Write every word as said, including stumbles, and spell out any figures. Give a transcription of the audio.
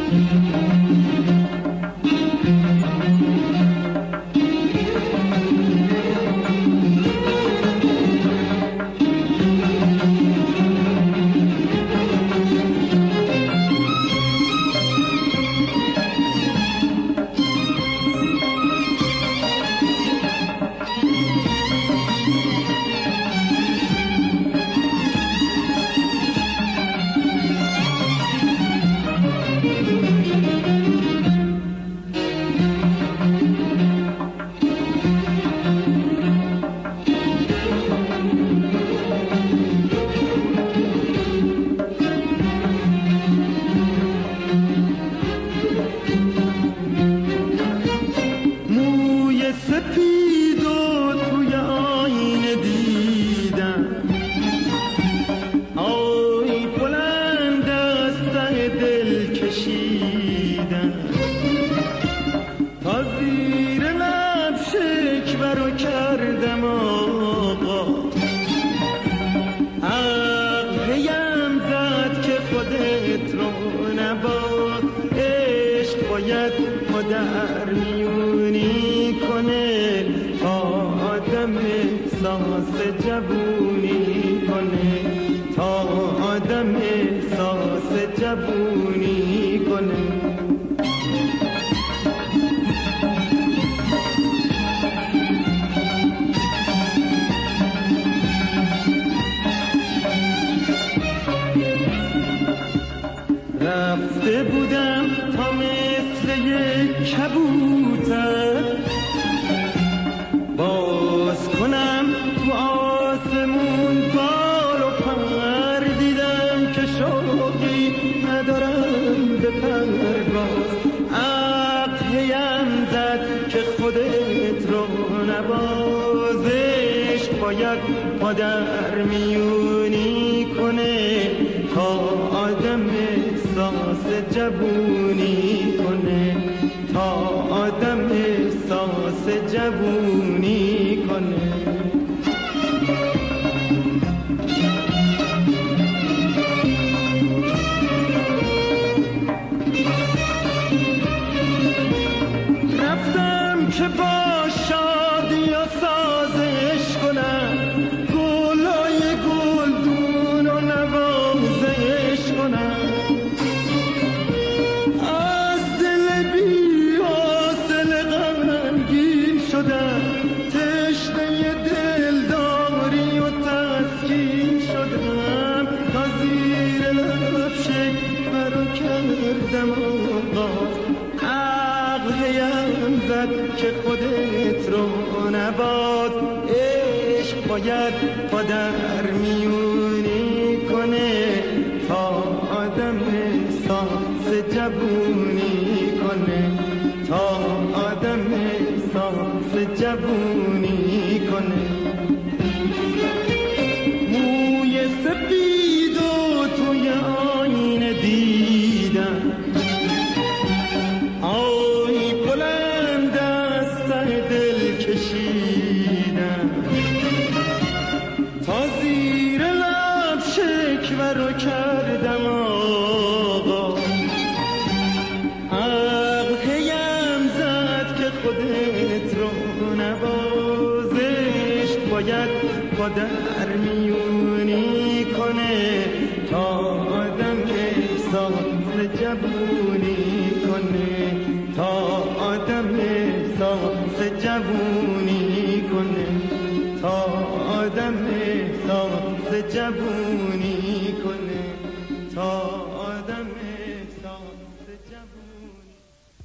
رفته بودم تا مثل یک کبوتر باز کنم تو آسمون بال و پر، دیدم که شوقی ندارم به پرواز. عقل هیم زد که خودت رو نبازش، باید مادر میونی کنه تا آدم احساس جوونی کنه، تا آدم احساس جوونی کنه. رفتم که با شادی و سازش کنم، گلای گلدون و نوازش کنم. از دل بی حاصل غمگین شدم، تشنه دلداری و تسکین شدم. تا زیر لب شکوه رو کردم آغاز، عقل هیم زد که خودت رو نباز. عشق باید پادر میونی کنه تا آدم احساس جوونی کنه، تا آدم احساس جوونی کنه. موی سپید و توی آینه دیدم، آی بلند از ته دل کشیدم. تا زیر لب شکوه رو کردم آقا، عقل هیم زد که خودت رو نبازش، باید پادر میونی کنه تا آدم احساس جوونی کنه، تا آدم احساس جوونی کنه، تا آدم احساس جوونی